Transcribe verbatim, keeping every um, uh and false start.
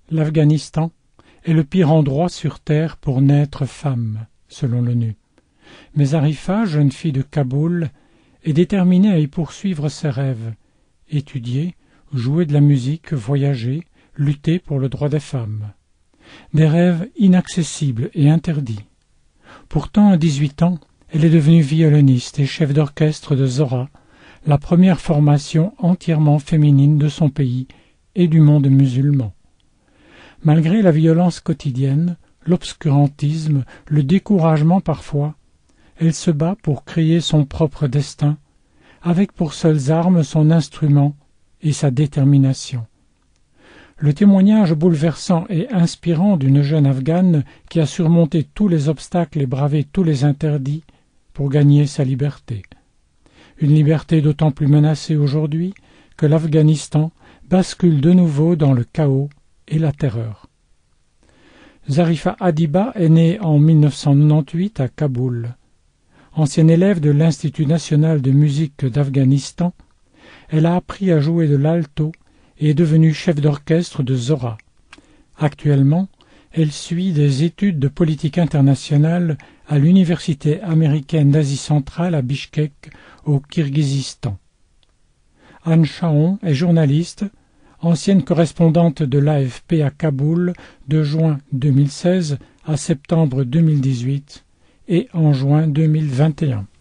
l'Afghanistan est le pire endroit sur terre pour naître femme, selon l'ONU. Mais Arifa, jeune fille de Kaboul, est déterminée à y poursuivre ses rêves, étudier, jouer de la musique, voyager, lutter pour le droit des femmes. Des rêves inaccessibles et interdits. Pourtant, à dix-huit ans, elle est devenue violoniste et chef d'orchestre de Zohra, la première formation entièrement féminine de son pays et du monde musulman. Malgré la violence quotidienne, l'obscurantisme, le découragement parfois, elle se bat pour créer son propre destin, avec pour seules armes son instrument et sa détermination. Le témoignage bouleversant et inspirant d'une jeune Afghane qui a surmonté tous les obstacles et bravé tous les interdits pour gagner sa liberté. Une liberté d'autant plus menacée aujourd'hui que l'Afghanistan bascule de nouveau dans le chaos et la terreur. Zarifa Adiba est née en mille neuf cent quatre-vingt-dix-huit à Kaboul. Ancienne élève de l'Institut national de musique d'Afghanistan, elle a appris à jouer de l'alto et est devenue chef d'orchestre de Zohra. Actuellement, elle suit des études de politique internationale à l'Université américaine d'Asie centrale à Bichkek, au Kirghizistan. Anne Chaon est journaliste, ancienne correspondante de l'A F P à Kaboul de juin deux mille seize à septembre deux mille dix-huit et en juin deux mille vingt et un.